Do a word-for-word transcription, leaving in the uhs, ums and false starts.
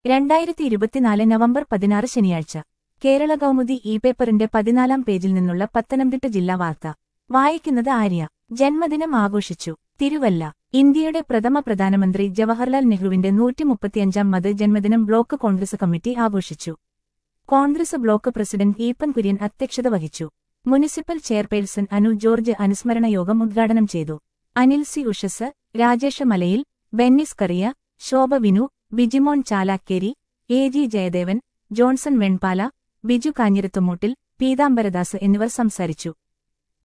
രണ്ടായിരത്തി ഇരുപത്തിനാല് നവംബർ പതിനാറ് ശനിയാഴ്ച കേരള കൗമുദി ഇ പേപ്പറിന്റെ പതിനാലാം പേജിൽ നിന്നുള്ള പത്തനംതിട്ട ജില്ലാ വാർത്ത വായിക്കുന്നത് ആര്യ. ജന്മദിനം ആഘോഷിച്ചു. തിരുവല്ല. ഇന്ത്യയുടെ പ്രഥമ പ്രധാനമന്ത്രി ജവഹർലാൽ നെഹ്റുവിന്റെ നൂറ്റിമുപ്പത്തിയഞ്ചാം മത് ജന്മദിനം ബ്ലോക്ക് കോൺഗ്രസ് കമ്മിറ്റി ആഘോഷിച്ചു. കോൺഗ്രസ് ബ്ലോക്ക് പ്രസിഡന്റ് ഈപ്പൻ കുര്യൻ അധ്യക്ഷത വഹിച്ചു. മുനിസിപ്പൽ ചെയർപേഴ്സൺ അനു ജോർജ് അനുസ്മരണ യോഗം ഉദ്ഘാടനം ചെയ്തു. Anil C ഉഷസ്, Rajesh Malayil, Bennis Kariya, Shobha Vinu, Bijimon Chalakkeri, A G Jayadevan, Johnson Venpala, Biju Kanjirathumoottil, Peethambaradas എന്നിവർ സംസാരിച്ചു.